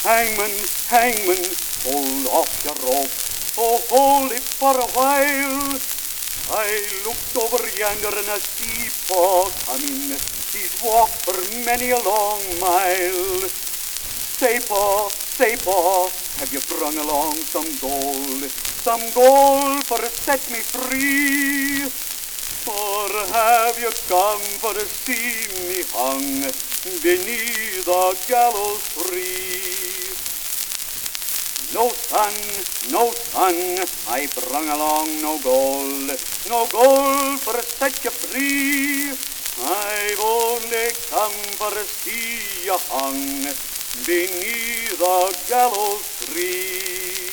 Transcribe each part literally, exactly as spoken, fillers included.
Hangman, hangman, hold off your rope, oh, hold it for a while. I looked over yonder and I see Paul coming. He'd walked for many a long mile. Say, Paul, say, Paul, have you brung along some gold? Some gold for to set me free? Or have you come for to see me hung beneath the gallows tree? No, son, no, son, I brung along no gold, no gold for to set you free. I've only come for to see you hung beneath the gallows tree.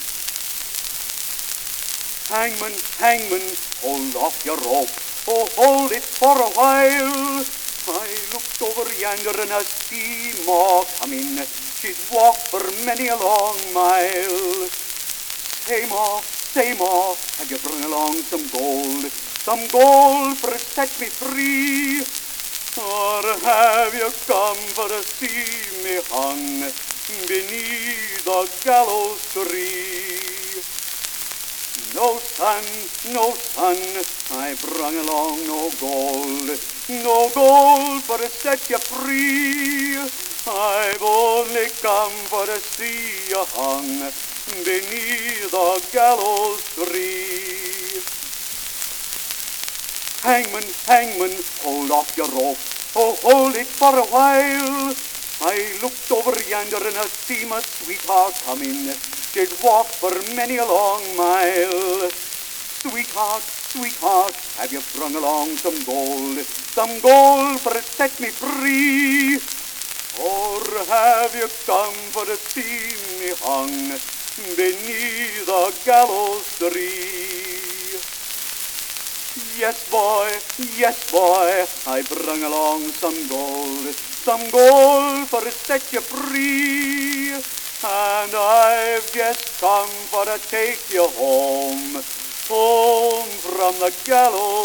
Hangman, hangman, hold off your rope, oh, hold it for a while. I looked over yonder and I see Ma coming. She's walked for many a long mile. Say, Ma, say, Ma, have you brought along some gold, some gold for to set me free? Or have you come for to see me hung beneath the gallows tree? No, son, no, son, I brung along no gold, no gold for to set you free. I've only come for to see you hung beneath the gallows tree. Hangman, hangman, hold off your rope, oh, hold it for a while. I looked over yonder and I see my sweetheart coming. She'd walked for many a long mile. Sweetheart, sweetheart, have you brung along some gold, some gold for to set me free? Or have you come for to see me hung beneath the gallows tree? Yes, boy, yes, boy, I brung along some gold, some gold for to set you free. And I've just come for to take you home, home from the gallows